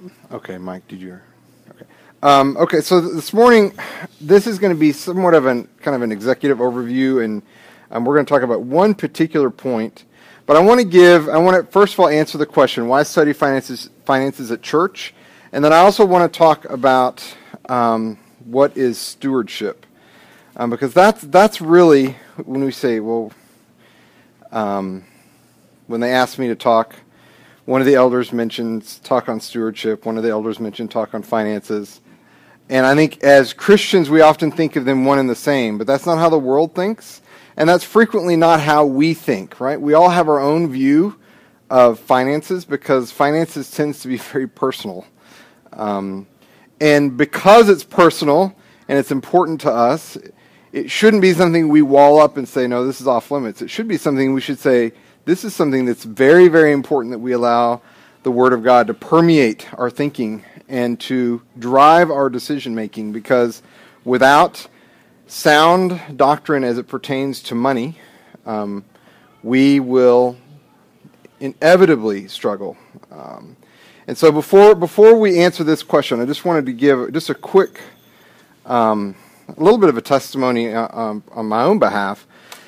Okay, Mike, did you? Okay. Okay, so this morning, this is going to be somewhat of an kind of an executive overview, and we're going to talk about one particular point. But I want to first of all answer the question, why study finances at church? And then I also want to talk about what is stewardship. Because that's really, when we say, well, when they asked me to talk, one of the elders mentions talk on stewardship, one of the elders mentioned talk on finances. And I think as Christians, we often think of them one and the same, but that's not how the world thinks. And that's frequently not how we think, right? We all have our own view of finances because finances tends to be very personal. And because it's personal and it's important to us, it shouldn't be something we wall up and say, no, this is off limits. It should be something we should say, this is something that's very, very important that we allow the Word of God to permeate our thinking and to drive our decision making, because without sound doctrine as it pertains to money, we will inevitably struggle. And so before we answer this question, I just wanted to give just a quick, a little bit of a testimony on my own behalf.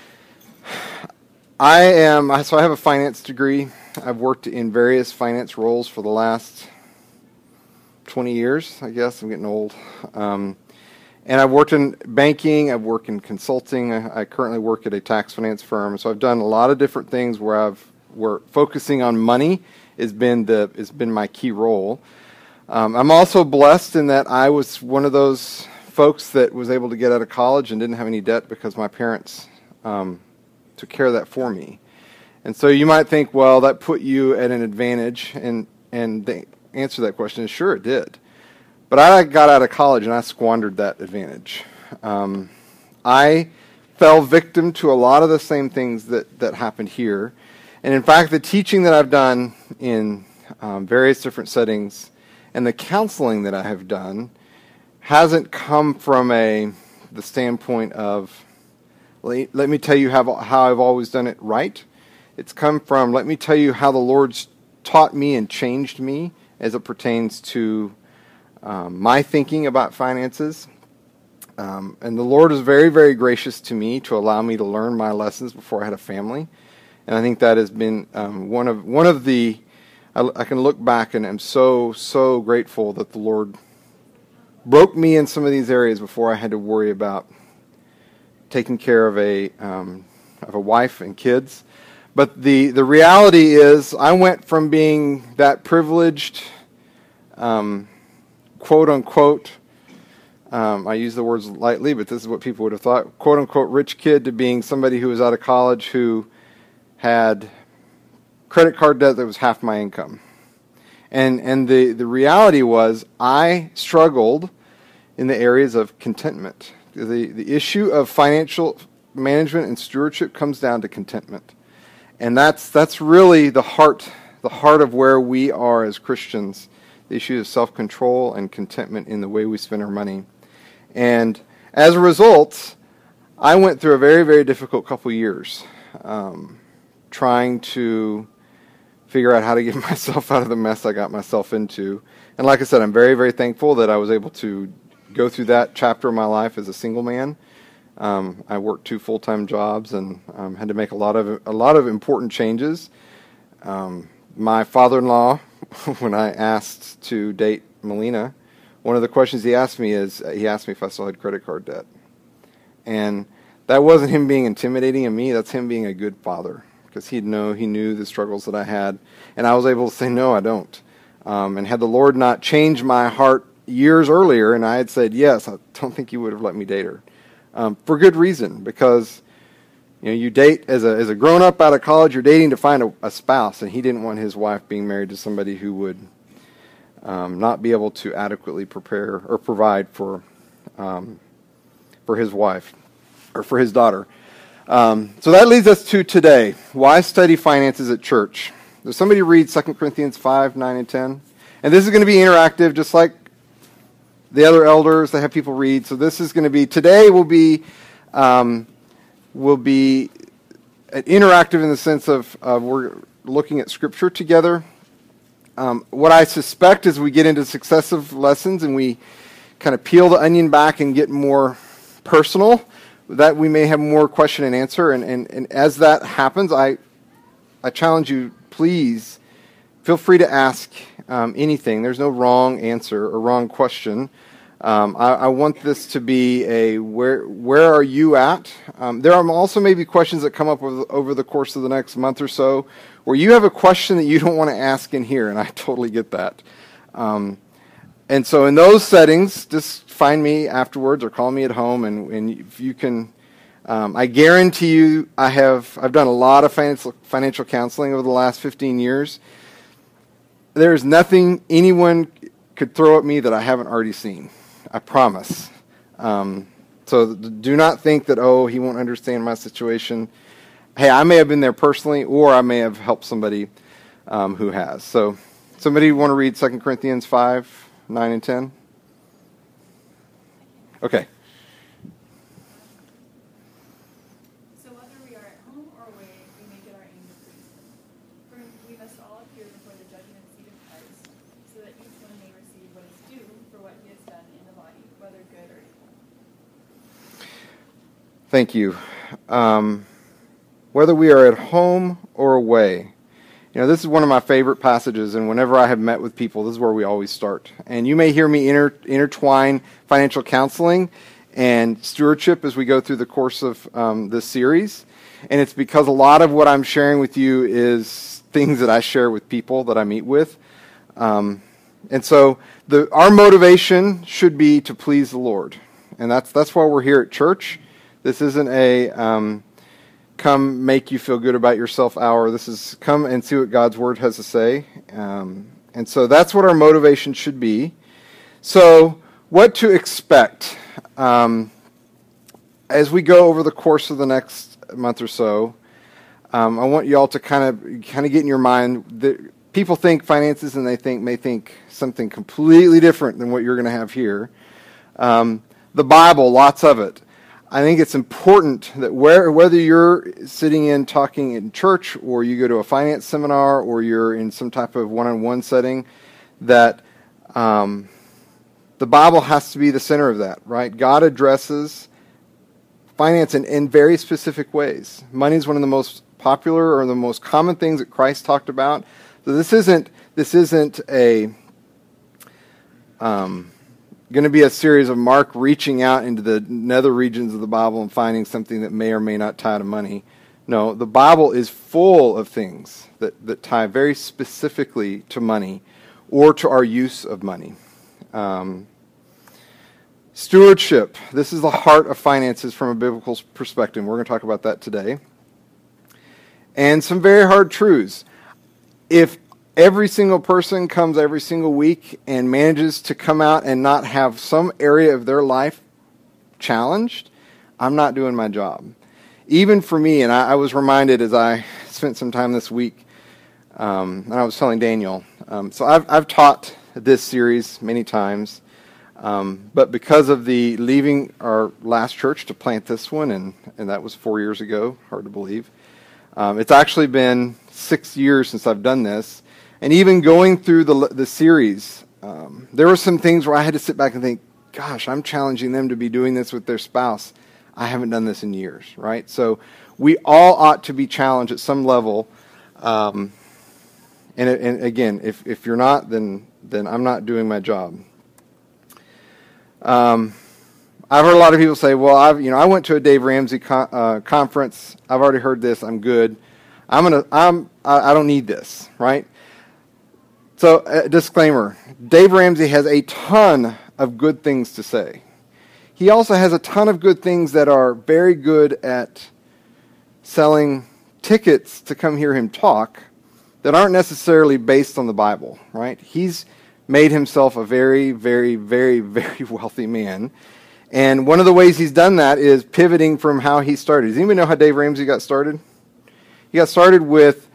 So I have a finance degree. I've worked in various finance roles for the last 20 years, I guess. I'm getting old. And I've worked in banking, I've worked in consulting, I currently work at a tax finance firm, so I've done a lot of different things where focusing on money has been my key role. I'm also blessed in that I was one of those folks that was able to get out of college and didn't have any debt because my parents took care of that for me. And so you might think, well, that put you at an advantage, and the answer to that question is sure it did. But I got out of college and I squandered that advantage. I fell victim to a lot of the same things that happened here. And in fact, the teaching that I've done in various different settings and the counseling that I have done hasn't come from the standpoint of, let me tell you how I've always done it right. It's come from, let me tell you how the Lord's taught me and changed me as it pertains to my thinking about finances. And the Lord is very, very gracious to me to allow me to learn my lessons before I had a family. And I think that has been one of the, I can look back and am so grateful that the Lord broke me in some of these areas before I had to worry about taking care of a wife and kids. But the reality is I went from being that privileged, quote-unquote, I use the words lightly, but this is what people would have thought, quote-unquote rich kid, to being somebody who was out of college who had credit card debt that was half my income. And the reality was I struggled in the areas of contentment. The issue of financial management and stewardship comes down to contentment. And that's really the heart of where we are as Christians. The issue of self-control and contentment in the way we spend our money. And as a result, I went through a very, very difficult couple years trying to figure out how to get myself out of the mess I got myself into. And like I said, I'm very, very thankful that I was able to go through that chapter of my life as a single man. I worked 2 full-time jobs and had to make a lot of important changes. My father-in-law, when I asked to date Melina, one of the questions he asked me if I still had credit card debt. And that wasn't him being intimidating of me, that's him being a good father, because he knew the struggles that I had. And I was able to say, no, I don't. And had the Lord not changed my heart years earlier, and I had said yes, I don't think he would have let me date her. For good reason, because you date as a grown-up out of college, you're dating to find a spouse, and he didn't want his wife being married to somebody who would not be able to adequately prepare or provide for his wife or for his daughter. So that leads us to today. Why study finances at church? Does somebody read 2 Corinthians 5, 9, and 10? And this is going to be interactive, just like the other elders. They have people read. So this is going to be, today will be interactive in the sense of we're looking at Scripture together. What I suspect as we get into successive lessons and we kind of peel the onion back and get more personal, that we may have more question and answer. And as that happens, I challenge you, please feel free to ask anything. There's no wrong answer or wrong question. I want this to be a where are you at? There are also maybe questions that come up over the course of the next month or so where you have a question that you don't want to ask in here, and I totally get that. And so in those settings, just find me afterwards or call me at home, and if you can, I guarantee you I've done a lot of financial counseling over the last 15 years. There's nothing anyone could throw at me that I haven't already seen. I promise. So do not think that, he won't understand my situation. Hey, I may have been there personally, or I may have helped somebody who has. So somebody want to read 2 Corinthians 5, 9, and 10? Okay. So whether we are at home or away, we make it our aim to please Him. For we must all appear before the judgment seat of Christ, so that each one may receive what is due for what he has done in the body, whether good or evil. Thank you. Whether we are at home or away. This is one of my favorite passages, and whenever I have met with people, this is where we always start. And you may hear me intertwine financial counseling and stewardship as we go through the course of this series. And it's because a lot of what I'm sharing with you is things that I share with people that I meet with. And so our motivation should be to please the Lord. And that's why we're here at church. This isn't a come make you feel good about yourself hour. This is come and see what God's Word has to say. And so that's what our motivation should be. So what to expect as we go over the course of the next month or so. I want you all to kind of get in your mind that people think finances and they may think something completely different than what you're going to have here. The Bible, lots of it. I think it's important that whether you're sitting talking in church, or you go to a finance seminar, or you're in some type of one-on-one setting, that the Bible has to be the center of that, right? God addresses finance in very specific ways. Money is one of the most popular or the most common things that Christ talked about. So this isn't a going to be a series of Mark reaching out into the nether regions of the Bible and finding something that may or may not tie to money. No, the Bible is full of things that tie very specifically to money or to our use of money. Stewardship. This is the heart of finances from a biblical perspective. We're going to talk about that today. And some very hard truths. If every single person comes every single week and manages to come out and not have some area of their life challenged, I'm not doing my job. Even for me, and I was reminded as I spent some time this week, and I was telling Daniel, so I've taught this series many times, but because of the leaving our last church to plant this one, and that was 4 years ago, hard to believe, it's actually been 6 years since I've done this. And even going through the series, there were some things where I had to sit back and think, gosh, I'm challenging them to be doing this with their spouse. I haven't done this in years, right? So we all ought to be challenged at some level. And again, if you're not, then I'm not doing my job. I've heard a lot of people say, well, I went to a Dave Ramsey conference. I've already heard this. I'm good. I don't need this, right? So, disclaimer, Dave Ramsey has a ton of good things to say. He also has a ton of good things that are very good at selling tickets to come hear him talk that aren't necessarily based on the Bible, right? He's made himself a very, very, very, very wealthy man. And one of the ways he's done that is pivoting from how he started. Does anybody know how Dave Ramsey got started? He got started with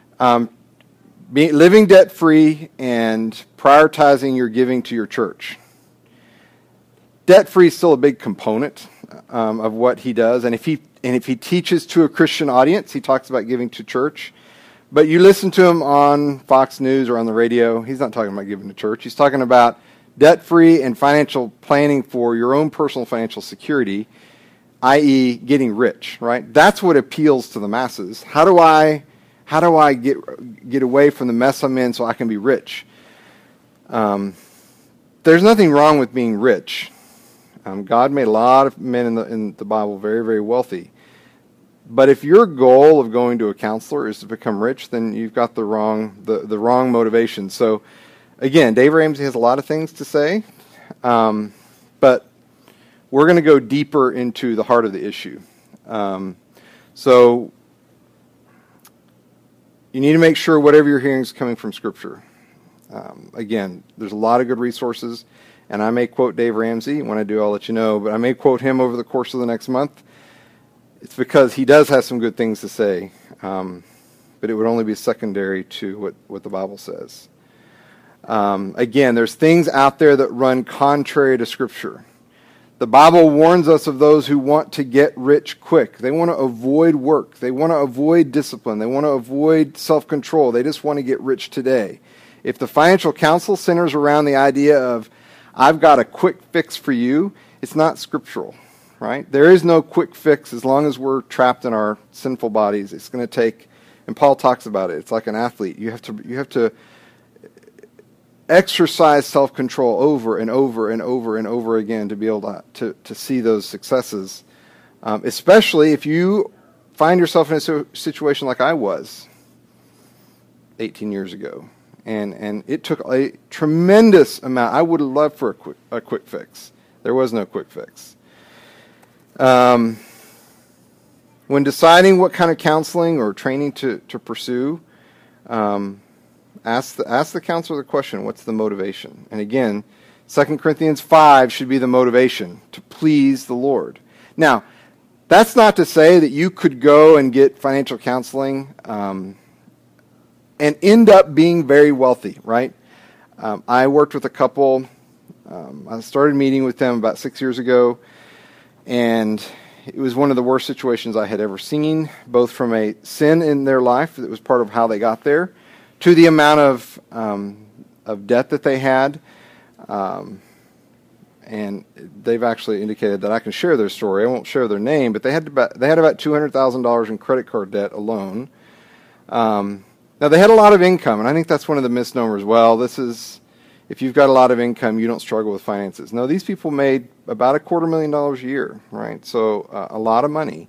living debt-free and prioritizing your giving to your church. Debt-free is still a big component of what he does, and if he teaches to a Christian audience, he talks about giving to church. But you listen to him on Fox News or on the radio, he's not talking about giving to church. He's talking about debt-free and financial planning for your own personal financial security, i.e. getting rich, right? That's what appeals to the masses. How do I get away from the mess I'm in so I can be rich? There's nothing wrong with being rich. God made a lot of men in the Bible very, very wealthy. But if your goal of going to a counselor is to become rich, then you've got the wrong motivation. So, again, Dave Ramsey has a lot of things to say, but we're going to go deeper into the heart of the issue. So, you need to make sure whatever you're hearing is coming from Scripture. Again, there's a lot of good resources, and I may quote Dave Ramsey. When I do, I'll let you know, but I may quote him over the course of the next month. It's because he does have some good things to say, but it would only be secondary to what the Bible says. Again, there's things out there that run contrary to Scripture. The Bible warns us of those who want to get rich quick. They want to avoid work. They want to avoid discipline. They want to avoid self-control. They just want to get rich today. If the financial counsel centers around the idea of, I've got a quick fix for you, it's not scriptural. Right? There is no quick fix as long as we're trapped in our sinful bodies. It's going to take, and Paul talks about it, it's like an athlete. You have to exercise self-control over and over and over and over again to be able to see those successes, especially if you find yourself in a situation like I was 18 years ago. And it took a tremendous amount. I would have loved for a quick fix. There was no quick fix. When deciding what kind of counseling or training to pursue, ask the counselor the question, what's the motivation? And again, 2 Corinthians 5 should be the motivation, to please the Lord. Now, that's not to say that you could go and get financial counseling and end up being very wealthy, right? I worked with a couple. I started meeting with them about 6 years ago. And it was one of the worst situations I had ever seen, both from a sin in their life that was part of how they got there, to the amount of debt that they had. And they've actually indicated that I can share their story. I won't share their name, but they had about $200,000 in credit card debt alone. Now, they had a lot of income, and I think that's one of the misnomers. Well, if you've got a lot of income, you don't struggle with finances. No, these people made about $250,000 a year, right? So a lot of money.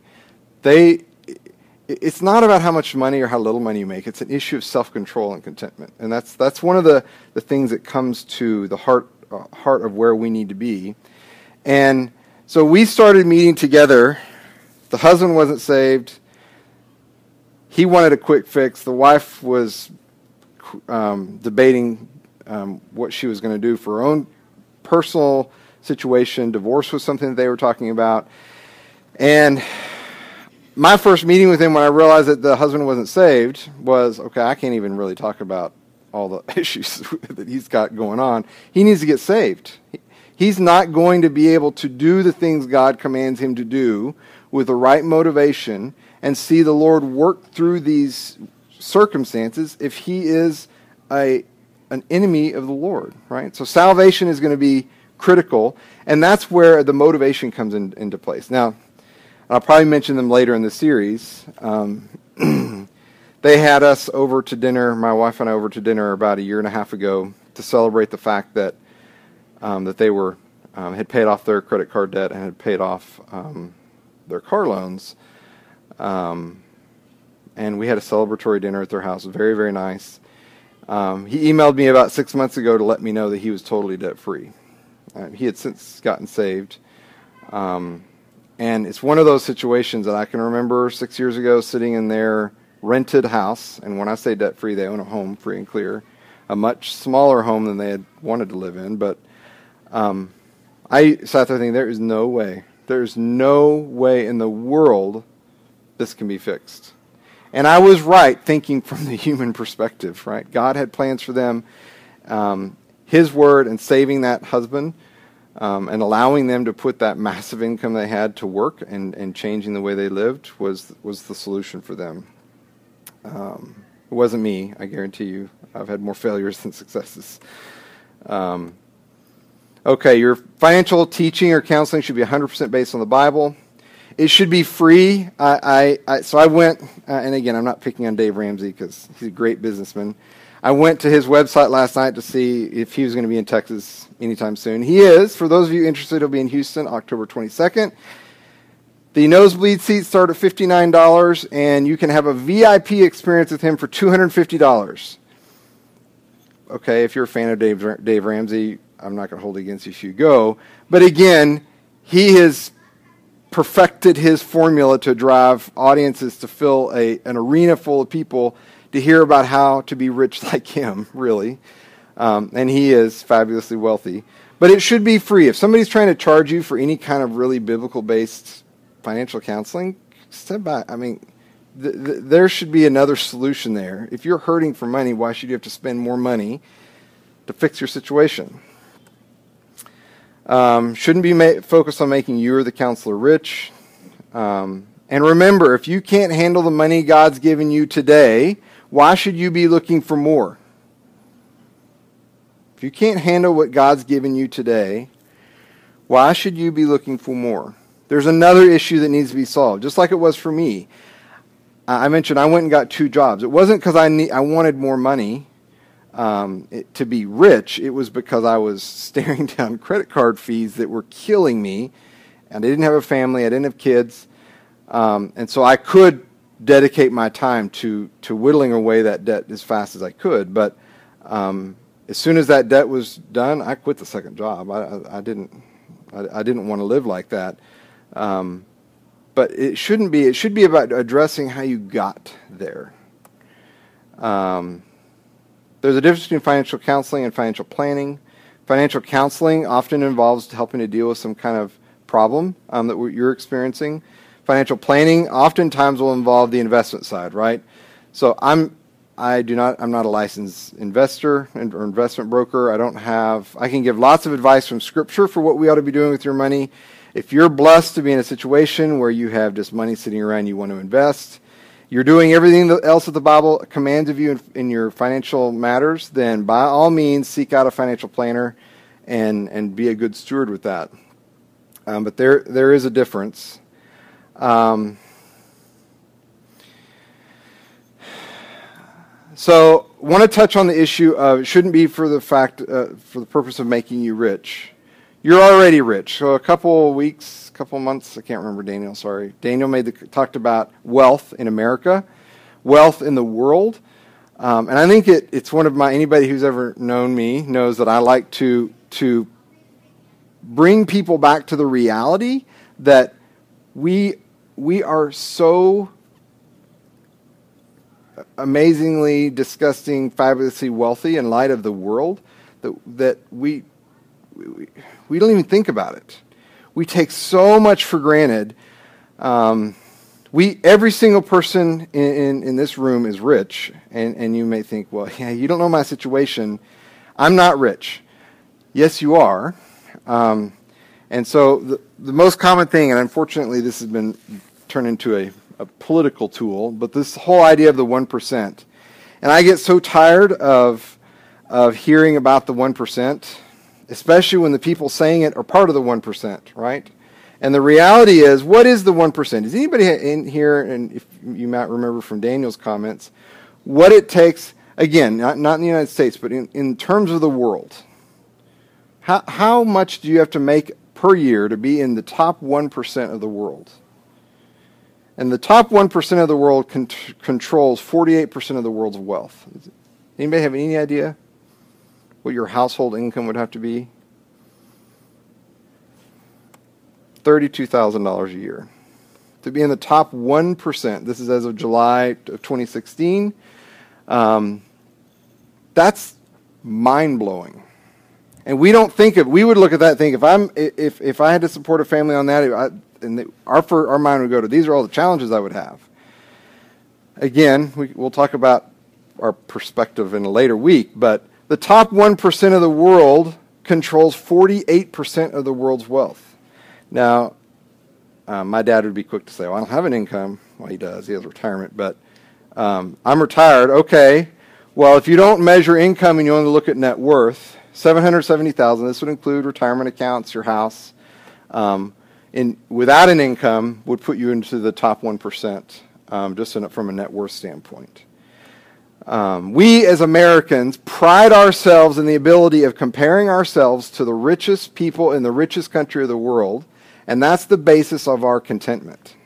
It's not about how much money or how little money you make. It's an issue of self-control and contentment, and that's one of the things that comes to the heart of where we need to be. And so we started meeting together. The husband wasn't saved. He wanted a quick fix. The wife was debating what she was going to do for her own personal situation. Divorce was something that they were talking about. And my first meeting with him, when I realized that the husband wasn't saved, was, okay, I can't even really talk about all the issues that he's got going on. He needs to get saved. He's not going to be able to do the things God commands him to do with the right motivation and see the Lord work through these circumstances if he is an enemy of the Lord, right? So salvation is going to be critical, and that's where the motivation comes into place. Now, I'll probably mention them later in the series. They had us over to dinner, my wife and I over to dinner about 1.5 years ago to celebrate the fact that that they had paid off their credit card debt and had paid off their car loans. And we had a celebratory dinner at their house. Very, very nice. He emailed me about 6 months ago to let me know that he was totally debt-free. He had since gotten saved. And it's one of those situations that I can remember 6 years ago sitting in their rented house. And when I say debt-free, they own a home free and clear. A much smaller home than they had wanted to live in. But I sat there thinking, there's no way in the world this can be fixed. And I was right thinking from the human perspective, right? God had plans for them. His word and saving that husband and allowing them to put that massive income they had to work and changing the way they lived was the solution for them. It wasn't me, I guarantee you. I've had more failures than successes. Okay, your financial teaching or counseling should be 100% based on the Bible. It should be free. So I went, and again, I'm not picking on Dave Ramsey because he's a great businessman. I went to his website last night to see if he was going to be in Texas anytime soon. He is. For those of you interested, he'll be in Houston October 22nd. The nosebleed seats start at $59, and you can have a VIP experience with him for $250. Okay, if you're a fan of Dave Ramsey, I'm not going to hold it against you if you go. But again, he has perfected his formula to drive audiences to fill an arena full of people to hear about how to be rich like him, really. And he is fabulously wealthy. But it should be free. If somebody's trying to charge you for any kind of really biblical-based financial counseling, step back. I mean, there should be another solution there. If you're hurting for money, why should you have to spend more money to fix your situation? Shouldn't be focused on making you or the counselor rich. And remember, if you can't handle the money God's given you today, why should you be looking for more? If you can't handle what God's given you today, why should you be looking for more? There's another issue that needs to be solved, just like it was for me. I mentioned I went and got 2 jobs. It wasn't because I wanted more money to be rich. It was because I was staring down credit card fees that were killing me, and I didn't have a family. I didn't have kids, and so I could dedicate my time to whittling away that debt as fast as I could. But as soon as that debt was done, I quit the second job. I didn't want to live like that. But it shouldn't be. It should be about addressing how you got there. There's a difference between financial counseling and financial planning. Financial counseling often involves helping to deal with some kind of problem that you're experiencing. Financial planning oftentimes will involve the investment side, right? So I'm not a licensed investor or investment broker. I can give lots of advice from Scripture for what we ought to be doing with your money. If you're blessed to be in a situation where you have just money sitting around you want to invest, you're doing everything else that the Bible commands of you in your financial matters, then by all means seek out a financial planner and be a good steward with that. But there is a difference. So, want to touch on the issue of it shouldn't be for the purpose of making you rich. You're already rich. So a couple months, I can't remember Daniel, sorry. Daniel talked about wealth in America, wealth in the world. And I think it's one of anybody who's ever known me knows that I like to bring people back to the reality that we are so amazingly, disgusting, fabulously wealthy in light of the world that we don't even think about it. We take so much for granted. Every single person in this room is rich, and you may think, well, yeah, you don't know my situation. I'm not rich. Yes, you are. And so the most common thing, and unfortunately this has been turned into a political tool, but this whole idea of the 1%. And I get so tired of hearing about the 1%, especially when the people saying it are part of the 1%, right? And the reality is, what is the 1%? Is anybody in here, and if you might remember from Daniel's comments, what it takes, again, not in the United States, but in terms of the world, how much do you have to make per year to be in the top 1% of the world? And the top 1% of the world controls 48% of the world's wealth. Anybody have any idea what your household income would have to be? $32,000 a year. To be in the top 1%, this is as of July of 2016, that's mind-blowing. And we would look at that and think, if I had to support a family on that, our mind would go to, these are all the challenges I would have. Again, we'll talk about our perspective in a later week, but the top 1% of the world controls 48% of the world's wealth. Now, my dad would be quick to say, well, I don't have an income. Well, he does. He has retirement. But I'm retired. Okay. Well, if you don't measure income and you only look at net worth, $770,000. This would include retirement accounts, your house. Without an income, would put you into the top 1%, from a net worth standpoint. We as Americans pride ourselves in the ability of comparing ourselves to the richest people in the richest country of the world, and that's the basis of our contentment.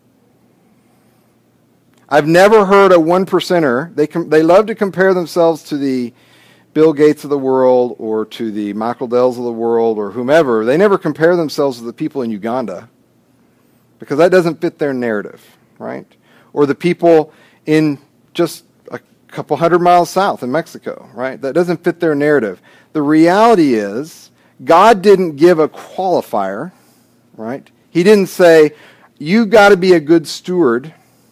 I've never heard a one percenter, they love to compare themselves to the Bill Gates of the world or to the Michael Dells of the world or whomever. They never compare themselves to the people in Uganda because that doesn't fit their narrative, right? Or the people in just a couple 100 miles south in Mexico, right? That doesn't fit their narrative. The reality is God didn't give a qualifier, right? He didn't say, you've got to be a good steward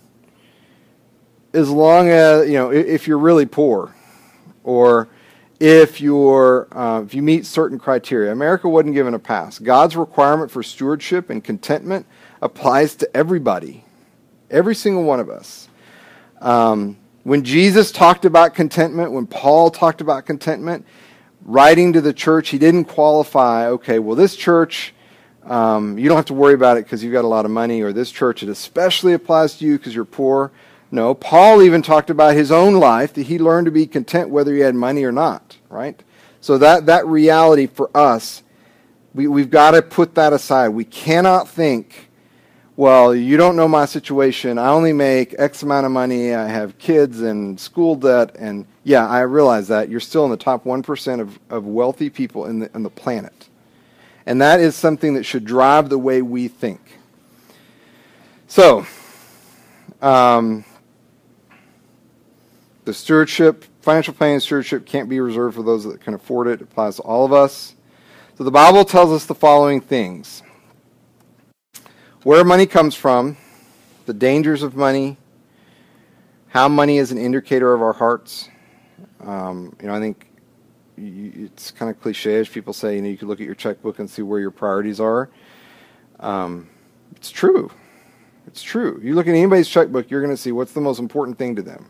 as long as, if you're really poor or if you meet certain criteria. America wasn't given a pass. God's requirement for stewardship and contentment applies to everybody, every single one of us. When Jesus talked about contentment, when Paul talked about contentment, writing to the church, he didn't qualify, okay, well, this church, you don't have to worry about it because you've got a lot of money, or this church, it especially applies to you because you're poor. No, Paul even talked about his own life, that he learned to be content whether he had money or not, right? So that reality for us, we've got to put that aside. We cannot think, well, you don't know my situation. I only make X amount of money. I have kids and school debt. And yeah, I realize that. You're still in the top 1% of wealthy people in the planet. And that is something that should drive the way we think. So, the stewardship, financial planning and stewardship can't be reserved for those that can afford it. It applies to all of us. So the Bible tells us the following things. Where money comes from, the dangers of money, how money is an indicator of our hearts. I think it's kind of cliche as people say, you can look at your checkbook and see where your priorities are. It's true. It's true. You look at anybody's checkbook, you're going to see what's the most important thing to them.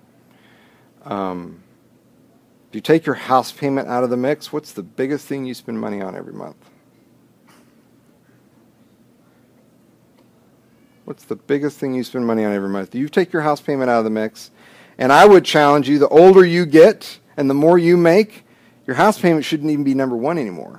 If you take your house payment out of the mix, what's the biggest thing you spend money on every month? What's the biggest thing you spend money on every month? You take your house payment out of the mix, and I would challenge you, the older you get and the more you make, your house payment shouldn't even be number one anymore.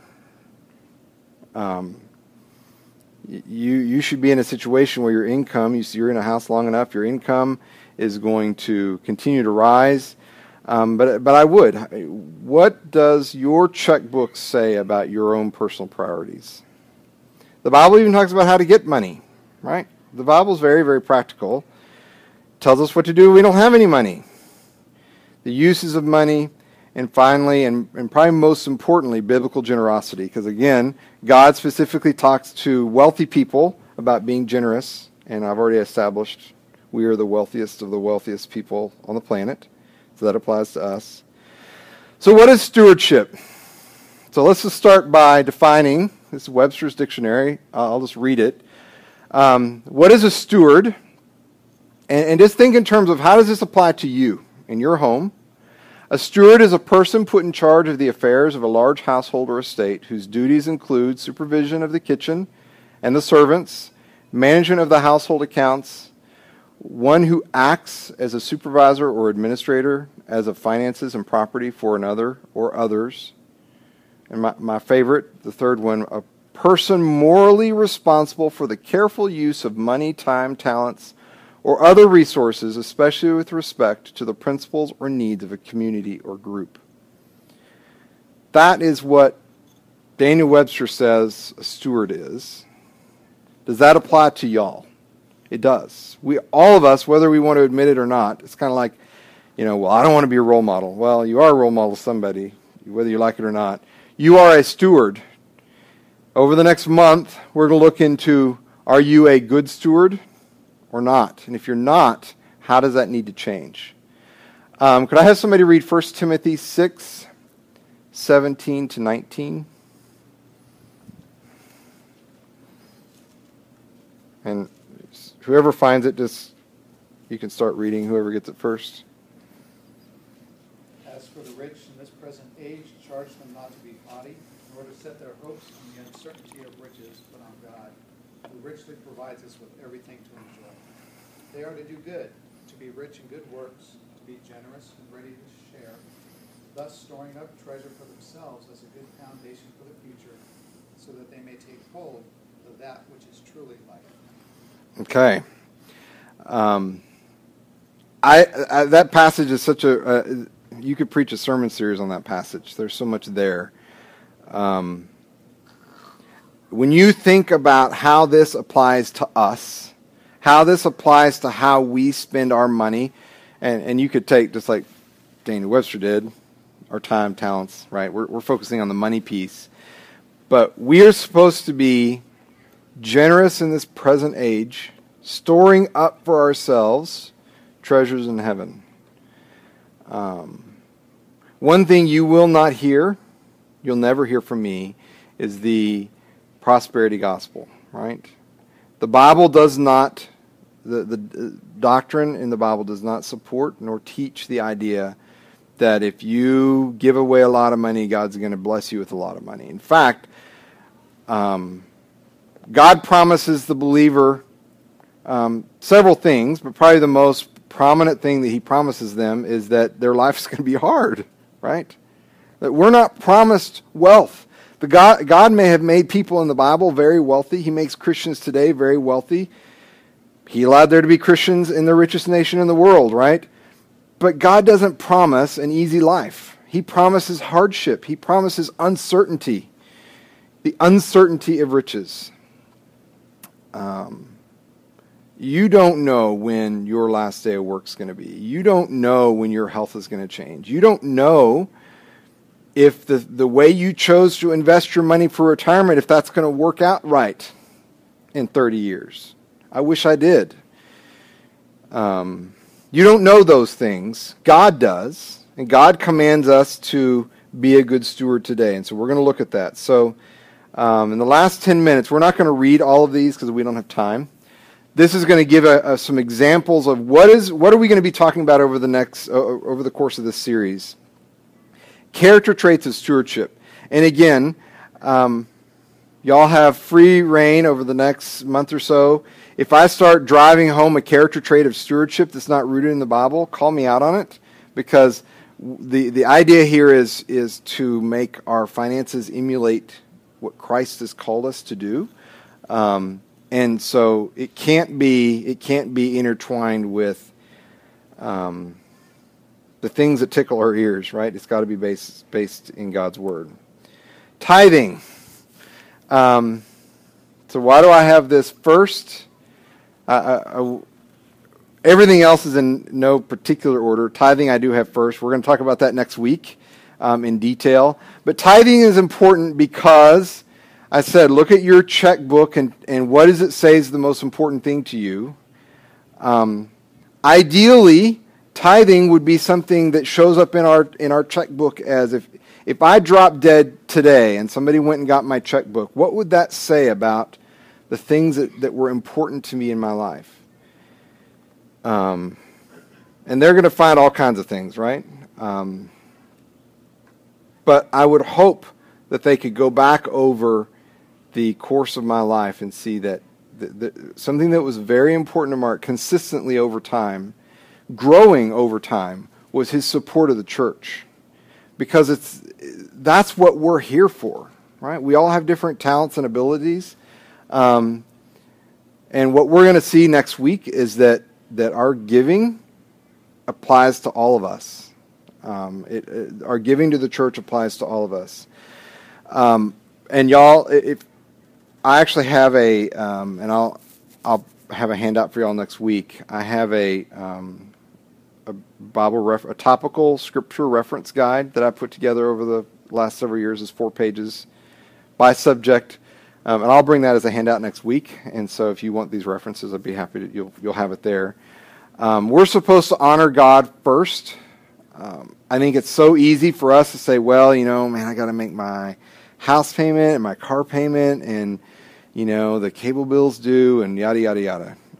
You should be in a situation where your income, you're in a house long enough, your income is going to continue to rise. But I would. What does your checkbook say about your own personal priorities? The Bible even talks about how to get money, right? The Bible is very, very practical. It tells us what to do when we don't have any money. The uses of money, and finally, and probably most importantly, biblical generosity. Because again, God specifically talks to wealthy people about being generous, and I've already established we are the wealthiest of the wealthiest people on the planet. So that applies to us. So what is stewardship? So let's just start by defining, this is Webster's dictionary. I'll just read it. What is a steward? And just think in terms of how does this apply to you in your home? A steward is a person put in charge of the affairs of a large household or estate whose duties include supervision of the kitchen and the servants, management of the household accounts, one who acts as a supervisor or administrator as of finances and property for another or others. And my favorite, the third one, a person morally responsible for the careful use of money, time, talents, or other resources, especially with respect to the principles or needs of a community or group. That is what Daniel Webster says a steward is. Does that apply to y'all? It does. All of us, whether we want to admit it or not, it's kind of like, well, I don't want to be a role model. Well, you are a role model to somebody, whether you like it or not. You are a steward. Over the next month, we're going to look into, are you a good steward or not? And if you're not, how does that need to change? Could I have somebody read 1 Timothy 6, 17 to 19? And whoever finds it, just You can start reading, whoever gets it first. As for the rich in this present age, charge them not to be haughty, nor to set their hopes on the uncertainty of riches, but on God, who richly provides us with everything to enjoy. They are to do good, to be rich in good works, to be generous and ready to share, thus storing up treasure for themselves as a good foundation for the future, so that they may take hold of that which is truly life. Okay. That passage is such a... you could preach a sermon series on that passage. There's so much there. When you think about how this applies to us, how this applies to how we spend our money, and you could take, just like Daniel Webster did, our time, talents, right? We're focusing on the money piece. But we are supposed to be generous in this present age, storing up for ourselves treasures in heaven. One thing you will not hear, you'll never hear from me, is the prosperity gospel, right? The Bible does not, the doctrine in the Bible does not support nor teach the idea that if you give away a lot of money, God's going to bless you with a lot of money. In fact, God promises the believer several things, but probably the most prominent thing that he promises them is that their life is going to be hard, right? That we're not promised wealth. God may have made people in the Bible very wealthy. He makes Christians today very wealthy. He allowed there to be Christians in the richest nation in the world, right? But God doesn't promise an easy life. He promises hardship. He promises uncertainty. The uncertainty of riches. You don't know when your last day of work is going to be. You don't know when your health is going to change. You don't know if the way you chose to invest your money for retirement, if that's going to work out right in 30 years. I wish I did. You don't know those things. God does. And God commands us to be a good steward today. And so we're going to look at that. So in the last 10 minutes, we're not going to read all of these because we don't have time. This is going to give some examples of what are we going to be talking about over the course of this series. Character traits of stewardship. And again, y'all have free reign over the next month or so. If I start driving home a character trait of stewardship that's not rooted in the Bible, call me out on it, because the idea here is to make our finances emulate what Christ has called us to do, and so it can't be intertwined with the things that tickle our ears, right? It's got to be based in God's word. Tithing. So why do I have this first? Everything else is in no particular order. Tithing I do have first. We're going to talk about that next week in detail. But tithing is important because I said, look at your checkbook and what does it say is the most important thing to you. Ideally, tithing would be something that shows up in our checkbook as if I dropped dead today and somebody went and got my checkbook, what would that say about the things that were important to me in my life? And they're going to find all kinds of things, right? But I would hope that they could go back over the course of my life and see that something that was very important to Mark consistently over time, growing over time, was his support of the church. Because that's what we're here for, right? We all have different talents and abilities. And what we're going to see next week is that our giving applies to all of us. Our giving to the church applies to all of us. And y'all, if I actually have and I'll have a handout for y'all next week. I have a topical scripture reference guide that I put together over the last several years. Is 4 pages by subject. And I'll bring that as a handout next week. And so if you want these references, I'd be happy to, you'll have it there. We're supposed to honor God first. I think it's so easy for us to say, well, man, I got to make my house payment and my car payment and, the cable bills due and yada, yada, yada.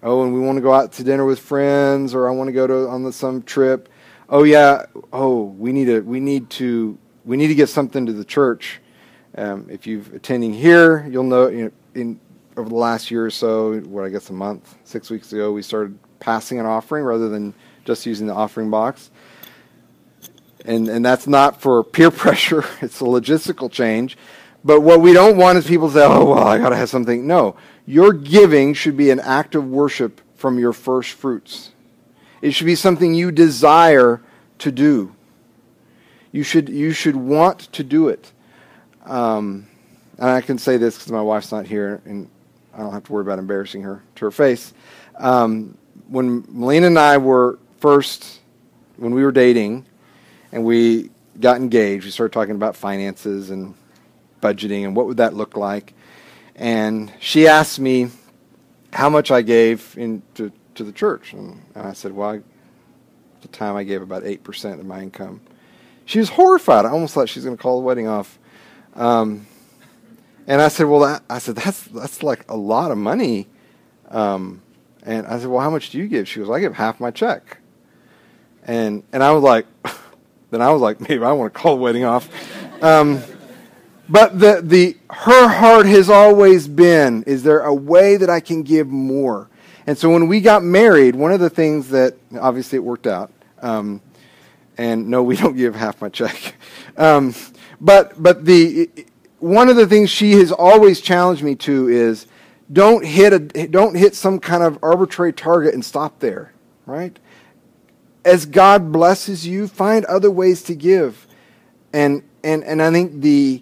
Oh, and we want to go out to dinner with friends, or I want to go to some trip. Oh yeah. Oh, we need to get something to the church. If you've attending here, you'll know. Over the last year or so, a month, 6 weeks ago, we started passing an offering rather than just using the offering box. And that's not for peer pressure. It's a logistical change. But what we don't want is people to say, oh, well, I got to have something. No. Your giving should be an act of worship from your first fruits. It should be something you desire to do. You should want to do it. And I can say this because my wife's not here, and I don't have to worry about embarrassing her to her face. When Melina and I when we were dating, and we got engaged, we started talking about finances and budgeting and what would that look like. And she asked me how much I gave to the church. And I said, well, at the time I gave about 8% of my income. She was horrified. I almost thought she was going to call the wedding off. And I said, well, that's like a lot of money. And I said, well, how much do you give? She goes, I give half my check. And I was like, maybe I want to call the wedding off. But her heart has always been, is there a way that I can give more? And so when we got married, one of the things that, obviously it worked out, and no, we don't give half my check. But one of the things she has always challenged me to is don't hit some kind of arbitrary target and stop there, right? As God blesses you, find other ways to give. And I think the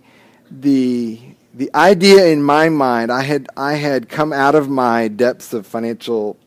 idea in my mind, I had come out of my depths of financial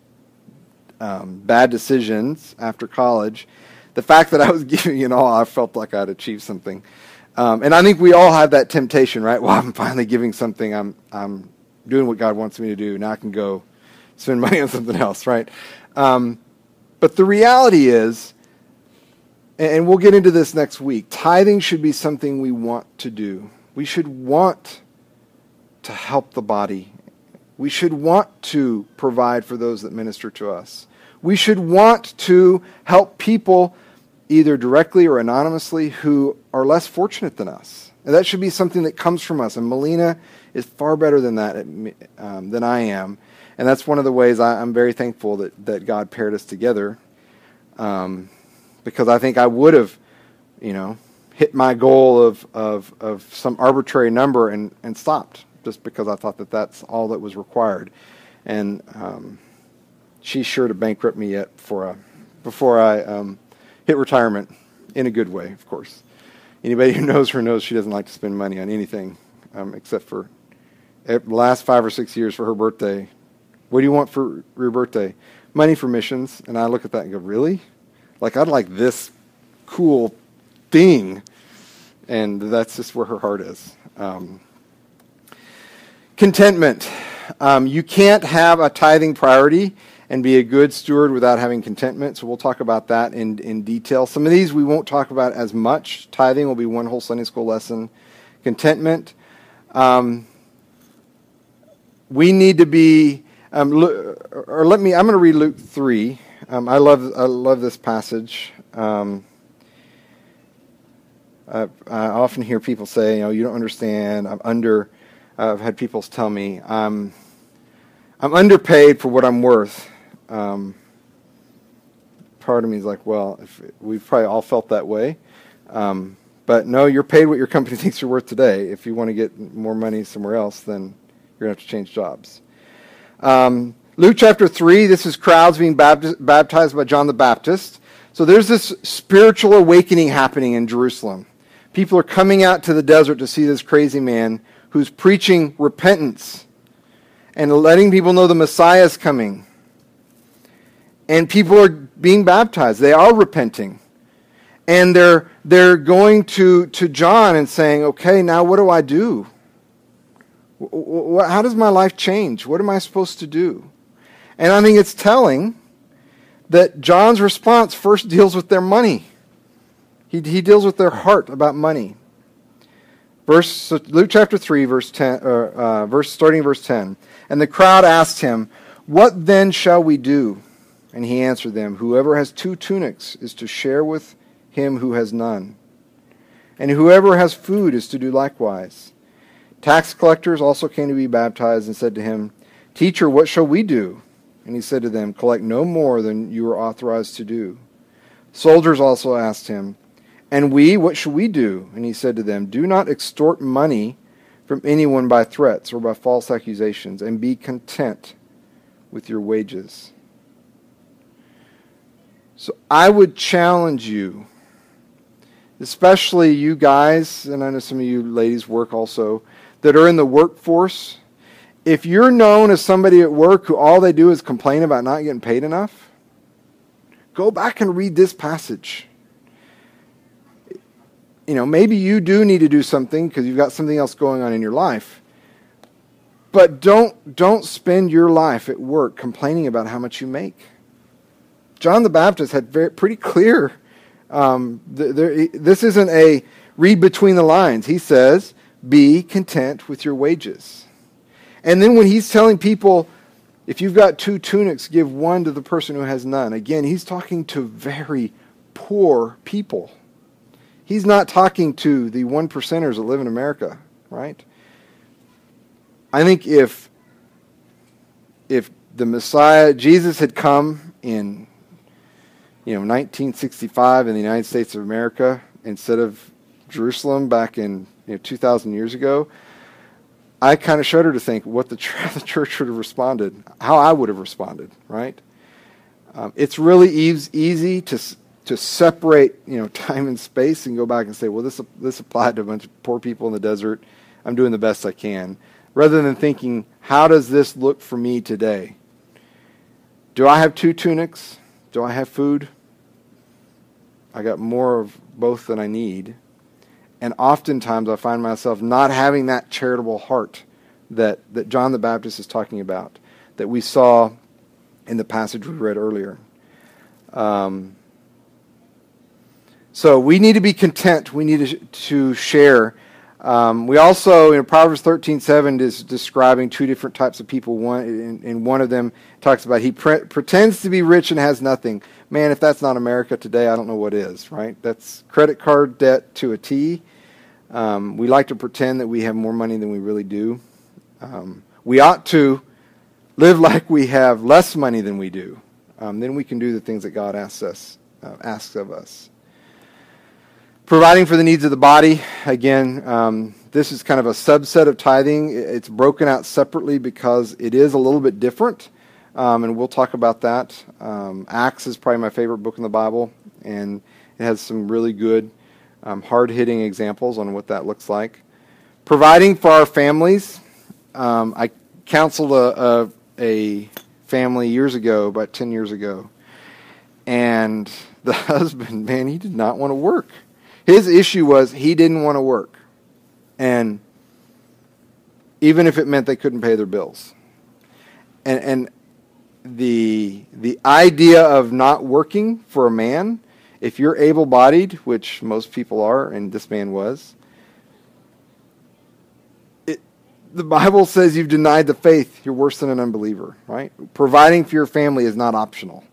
bad decisions after college. The fact that I was giving it all, I felt like I'd achieved something. And I think we all have that temptation, right? Well, I'm finally giving something. I'm doing what God wants me to do. Now I can go spend money on something else, right? But the reality is, and we'll get into this next week, tithing should be something we want to do. We should want to help the body. We should want to provide for those that minister to us. We should want to help people either directly or anonymously who are less fortunate than us. And that should be something that comes from us. And Melina is far better than that than I am. And that's one of the ways I'm very thankful that God paired us together. Because I think I would have, hit my goal of some arbitrary number and stopped just because I thought that that's all that was required. And she's sure to bankrupt me yet before I hit retirement, in a good way, of course. Anybody who knows her knows she doesn't like to spend money on anything except for the last 5 or 6 years for her birthday. What do you want for your birthday? Money for missions. And I look at that and go, really? Like, I'd like this cool thing. And that's just where her heart is. Contentment. You can't have a tithing priority and be a good steward without having contentment. So we'll talk about that in detail. Some of these we won't talk about as much. Tithing will be one whole Sunday school lesson. Contentment. We need to be, I'm going to read Luke 3. I love this passage. I often hear people say, you don't understand. I've had people tell me I'm underpaid for what I'm worth. Part of me is like, well, we've probably all felt that way. But no, you're paid what your company thinks you're worth today. If you want to get more money somewhere else, then you're going to have to change jobs. Luke chapter 3, this is crowds being baptized by John the Baptist. So there's this spiritual awakening happening in Jerusalem. People are coming out to the desert to see this crazy man who's preaching repentance and letting people know the Messiah is coming. And people are being baptized. They are repenting. And they're going to John and saying, okay, now what do I do? How does my life change? What am I supposed to do? And I think it's telling that John's response first deals with their money. He deals with their heart about money. Luke chapter 3, starting verse 10. And the crowd asked him, What then shall we do? And he answered them, whoever has 2 tunics is to share with him who has none. And whoever has food is to do likewise. Tax collectors also came to be baptized and said to him, Teacher, what shall we do? And he said to them, collect no more than you are authorized to do. Soldiers also asked him, and we, what shall we do? And he said to them, do not extort money from anyone by threats or by false accusations, and be content with your wages. So I would challenge you, especially you guys, and I know some of you ladies work also, that are in the workforce. If you're known as somebody at work who all they do is complain about not getting paid enough, go back and read this passage. You know, maybe you do need to do something because you've got something else going on in your life. But don't spend your life at work complaining about how much you make. John the Baptist had pretty clear, this isn't a read between the lines. He says, be content with your wages. And then when he's telling people, if you've got 2 tunics, give one to the person who has none. Again, he's talking to very poor people. He's not talking to the 1%ers that live in America, right? I think if the Messiah, Jesus, had come in 1965 in the United States of America instead of Jerusalem back in 2,000 years ago, I kind of shudder to think what the church would have responded, how I would have responded, right? It's really easy to separate time and space and go back and say, well, this applied to a bunch of poor people in the desert. I'm doing the best I can. Rather than thinking, how does this look for me today? Do I have 2 tunics? Do I have food? I got more of both than I need. And oftentimes I find myself not having that charitable heart that John the Baptist is talking about, that we saw in the passage we read earlier. So we need to be content. We need to share. We also, Proverbs 13:7 is describing 2 different types of people. One of them talks about he pretends to be rich and has nothing. Man, if that's not America today, I don't know what is, right? That's credit card debt to a T. We like to pretend that we have more money than we really do. We ought to live like we have less money than we do. Then we can do the things that God asks of us. Providing for the needs of the body. Again, this is kind of a subset of tithing. It's broken out separately because it is a little bit different. And we'll talk about that. Acts is probably my favorite book in the Bible. And it has some really good hard-hitting examples on what that looks like. Providing for our families. I counseled a family years ago, about 10 years ago. And the husband, man, he did not want to work. His issue was he didn't want to work. And even if it meant they couldn't pay their bills. And the idea of not working for a man, if you're able-bodied, which most people are, and this man was, the Bible says you've denied the faith, you're worse than an unbeliever, right? Providing for your family is not optional.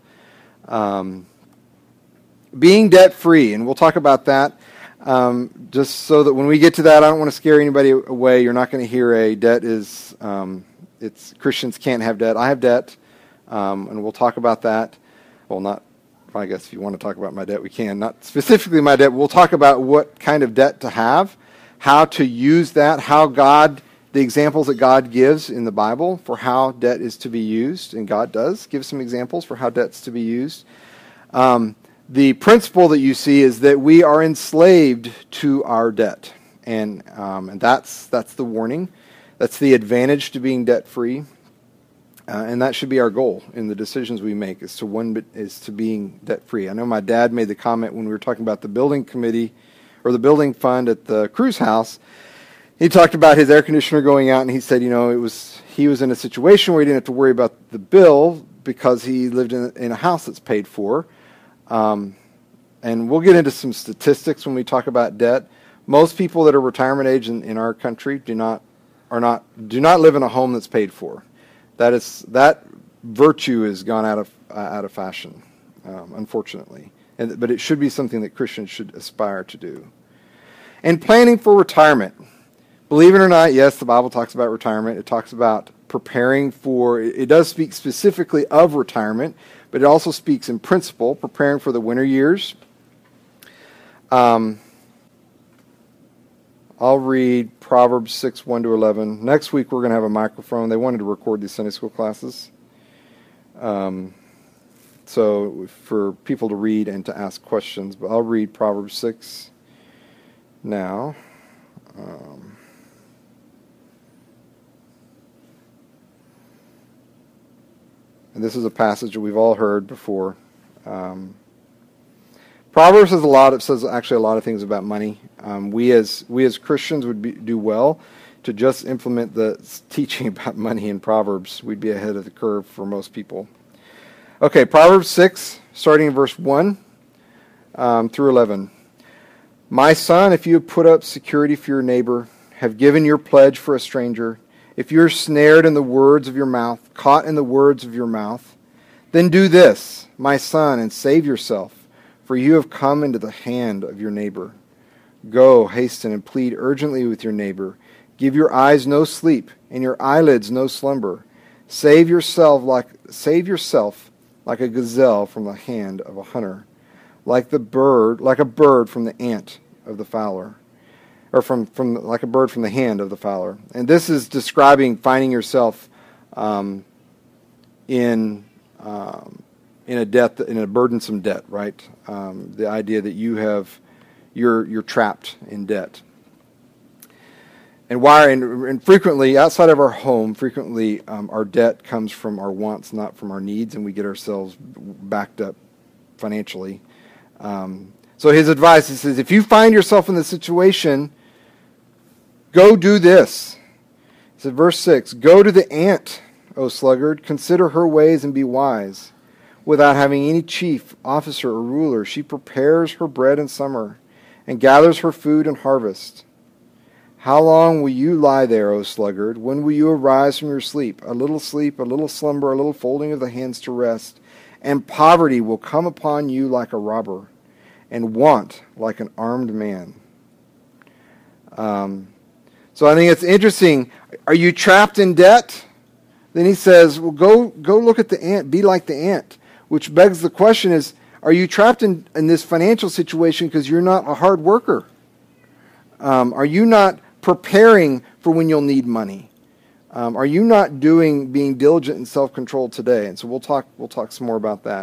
Being debt-free, and we'll talk about that, just so that when we get to that, I don't want to scare anybody away. You're not going to hear a debt is, it's Christians can't have debt. I have debt, and we'll talk about that. Well, not, I guess if you want to talk about my debt, we can. Not specifically my debt. We'll talk about what kind of debt to have, how to use that, how God, the examples that God gives in the Bible for how debt is to be used, and God does give some examples for how debt's to be used. The principle that you see is that we are enslaved to our debt, and that's the warning. That's the advantage to being debt-free, and that should be our goal in the decisions we make, is to being debt-free. I know my dad made the comment when we were talking about the building committee or the building fund at the Cruz house. He talked about his air conditioner going out, and he said, he was in a situation where he didn't have to worry about the bill because he lived in a house that's paid for. And we'll get into some statistics when we talk about debt. Most people that are retirement age in our country do not live in a home that's paid for. That virtue has gone out of fashion, unfortunately. But it should be something that Christians should aspire to do. And planning for retirement. Believe it or not, yes, the Bible talks about retirement. It talks about preparing for, it does speak specifically of retirement, but it also speaks in principle, preparing for the winter years. I'll read Proverbs 6, 1-11. Next week we're going to have a microphone. They wanted to record these Sunday school classes. So for people to read and to ask questions. But I'll read Proverbs 6 now. And this is a passage that we've all heard before. Proverbs says actually a lot of things about money. We as Christians would do well to just implement the teaching about money in Proverbs. We'd be ahead of the curve for most people. Okay, Proverbs 6, starting in verse 1 through 11. My son, if you have put up security for your neighbor, have given your pledge for a stranger, if you are snared in the words of your mouth, caught in the words of your mouth, then do this, my son, and save yourself, for you have come into the hand of your neighbor. Go, hasten, and plead urgently with your neighbor. Give your eyes no sleep, and your eyelids no slumber. Save yourself like a gazelle from the hand of a hunter, like a bird from the ant of the fowler, or like a bird from the hand of the fowler. And this is describing finding yourself in a burdensome debt, right? The idea that you're trapped in debt. And frequently, outside of our home, our debt comes from our wants, not from our needs, and we get ourselves backed up financially. So his advice, he says, if you find yourself in this situation, go do this. He said, verse 6, go to the ant, O sluggard, consider her ways and be wise. Without having any chief, officer, or ruler, she prepares her bread in summer and gathers her food in harvest. How long will you lie there, O sluggard? When will you arise from your sleep, a little slumber, a little folding of the hands to rest? And poverty will come upon you like a robber, and want like an armed man. So I think it's interesting. Are you trapped in debt? Then he says, well, go look at the ant, be like the ant. Which begs the question is, are you trapped in this financial situation because you're not a hard worker? Are you not preparing for when you'll need money? Are you not being diligent and self-controlled today? And so we'll talk some more about that.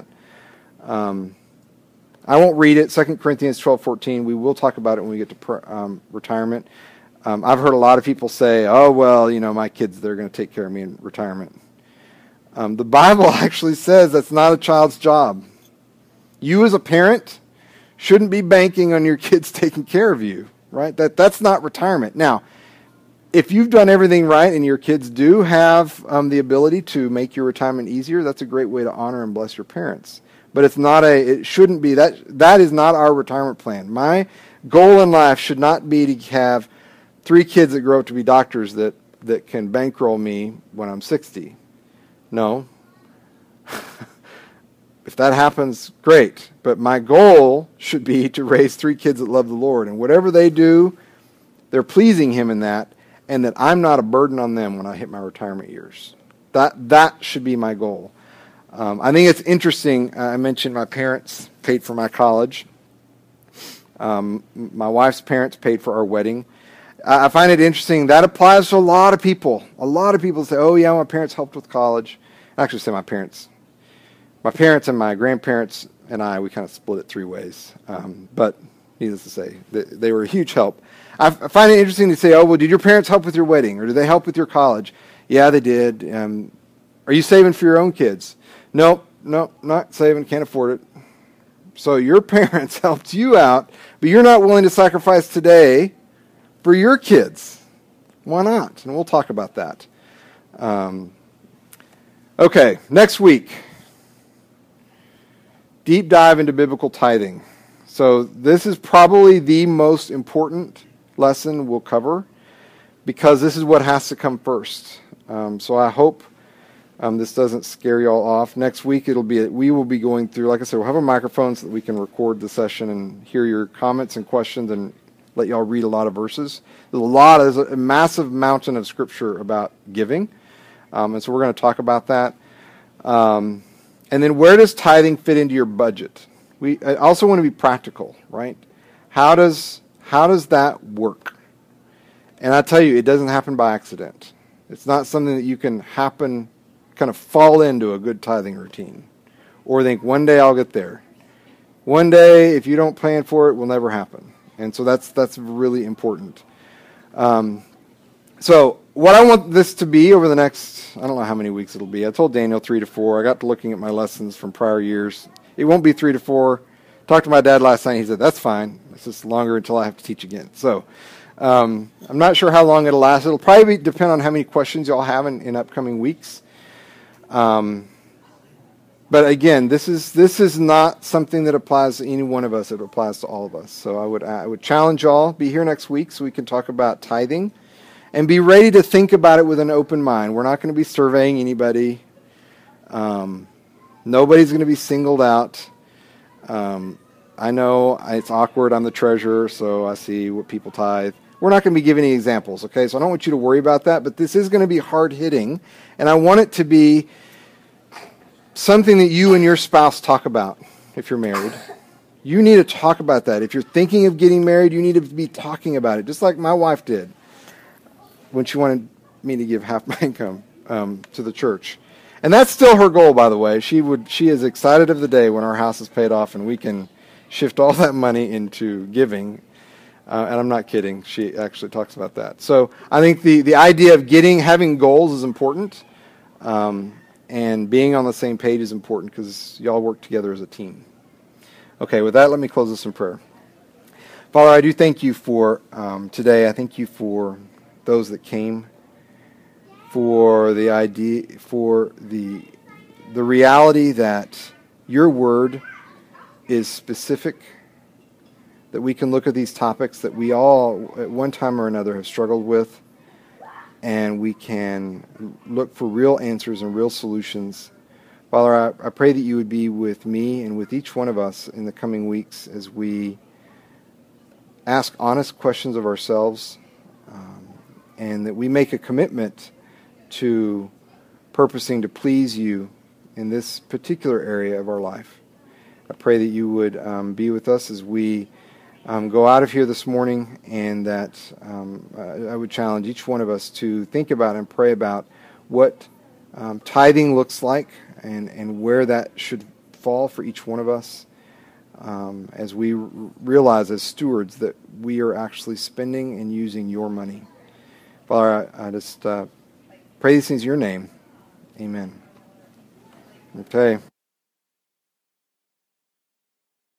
I won't read it. 2 Corinthians 12:14. We will talk about it when we get to retirement. I've heard a lot of people say, "Oh well, my kids, they're going to take care of me in retirement." The Bible actually says that's not a child's job. You as a parent shouldn't be banking on your kids taking care of you. Right? That's not retirement. Now, if you've done everything right and your kids do have the ability to make your retirement easier, that's a great way to honor and bless your parents. But it shouldn't be that is not our retirement plan. My goal in life should not be to have 3 kids that grow up to be doctors that can bankroll me when I'm 60. No. If that happens, great. But my goal should be to raise 3 kids that love the Lord. And whatever they do, they're pleasing Him in that, and that I'm not a burden on them when I hit my retirement years. That should be my goal. I think it's interesting. I mentioned my parents paid for my college. My wife's parents paid for our wedding. I find it interesting. That applies to a lot of people. A lot of people say, oh, yeah, my parents helped with college. I actually say my parents. My parents and my grandparents and we kind of split it 3 ways. But needless to say, they were a huge help. I find it interesting to say, oh, well, did your parents help with your wedding? Or did they help with your college? Yeah, they did. Are you saving for your own kids? Nope, not saving, can't afford it. So your parents helped you out, but you're not willing to sacrifice today for your kids. Why not? And we'll talk about that. Okay, next week. Deep dive into biblical tithing. So this is probably the most important lesson we'll cover because this is what has to come first. So I hope this doesn't scare y'all off. Next week we will be going through, like I said, we'll have a microphone so that we can record the session and hear your comments and questions and let y'all read a lot of verses. There's a massive mountain of scripture about giving, and so we're going to talk about that. And then where does tithing fit into your budget? I also want to be practical, right? How does that work? And I tell you, it doesn't happen by accident. It's not something that you can kind of fall into a good tithing routine, or think one day I'll get there. One day, if you don't plan for it, will never happen. And so that's really important. So what I want this to be over the next, I don't know how many weeks it'll be. I told Daniel 3 to 4. I got to looking at my lessons from prior years. It won't be 3 to 4. Talked to my dad last night. He said, that's fine. It's just longer until I have to teach again. So I'm not sure how long it'll last. It'll probably depend on how many questions y'all have in upcoming weeks. But again, this is not something that applies to any one of us. It applies to all of us. So I would challenge y'all, be here next week so we can talk about tithing, and be ready to think about it with an open mind. We're not going to be surveying anybody. Nobody's going to be singled out. I know it's awkward. I'm the treasurer, so I see what people tithe. We're not going to be giving any examples, okay? So I don't want you to worry about that, but this is going to be hard-hitting, and I want it to be something that you and your spouse talk about if you're married. You need to talk about that. If you're thinking of getting married, you need to be talking about it, just like my wife did when she wanted me to give half my income to the church. And that's still her goal, by the way. She is excited of the day when our house is paid off and we can shift all that money into giving. And I'm not kidding. She actually talks about that. So I think the idea of having goals is important. And being on the same page is important because y'all work together as a team. Okay, with that, let me close this in prayer. Father, I do thank you for today. I thank you for those that came, for the idea, for the reality that your word is specific, that we can look at these topics that we all at one time or another have struggled with, and we can look for real answers and real solutions. Father, I pray that you would be with me and with each one of us in the coming weeks as we ask honest questions of ourselves, and that we make a commitment to purposing to please you in this particular area of our life. I pray that you would be with us as we go out of here this morning, and that I would challenge each one of us to think about and pray about what tithing looks like and where that should fall for each one of us as we realize as stewards that we are actually spending and using your money. Father, I just pray these things in your name. Amen. Okay.